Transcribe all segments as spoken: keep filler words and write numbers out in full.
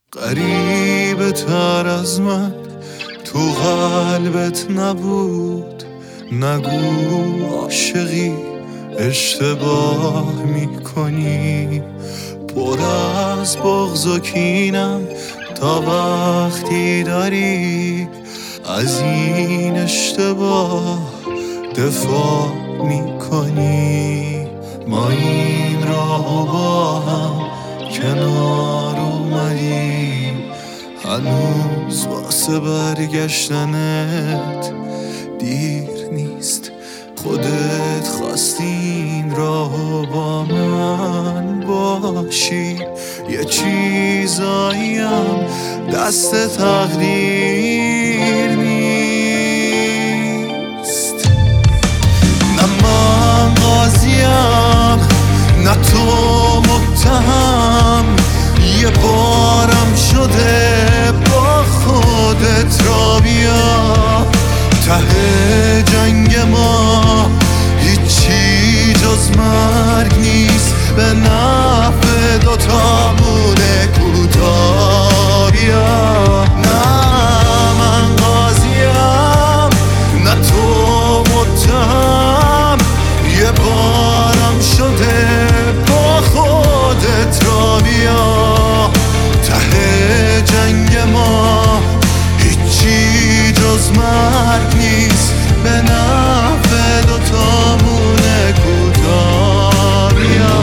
غریبه تر از من تو قلبت نبود. نگو عاشقی اشتباه میکنی. پر از بغض و کینم تا وقتی داری از این اشتباه دفاع میکنی. ما این راهو با هم کنار اومدیم، هنوز واسه برگشتنت دیر نیست. خودت خواستی این راهو با من باشی، یه چیزاییم دست تقدیر نیست. نه من قاضیم نه تو متهم، یه بارم شده با خودت را بیا. ته جنگ ما هیچی جز مرگ نیست، به نفع دوتامونه کوتاه بیا. نه من قاضیم نه تو متهم، یه بارم شده با خودت را بیا. ته جنگ ما هیچی جز مرگ نیست، به نفع دوتامونه کوتاه بیا.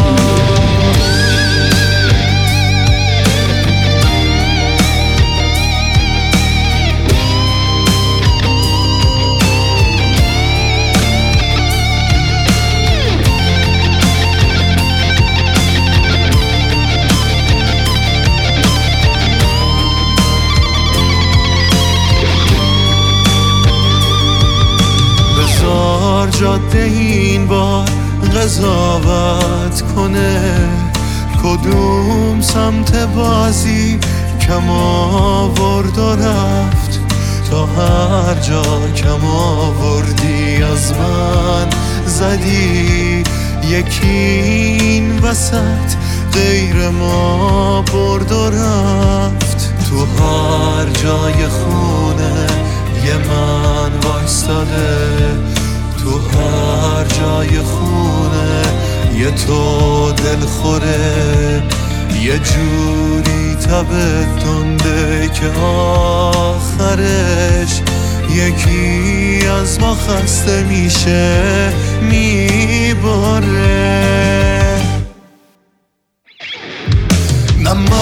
جاده این بار قضاوت کنه، کدوم سمت بازی کم آورد و رفت. تا هر جا کم آوردی از من زدی، یکی این وسط غیر ما برد و رفت. تو هر جای خونه یه من وایستاده، تو هر جای خونه یه تو دل خوره. یه جوری تبه تنده که آخرش یکی از ما خسته میشه میباره. نه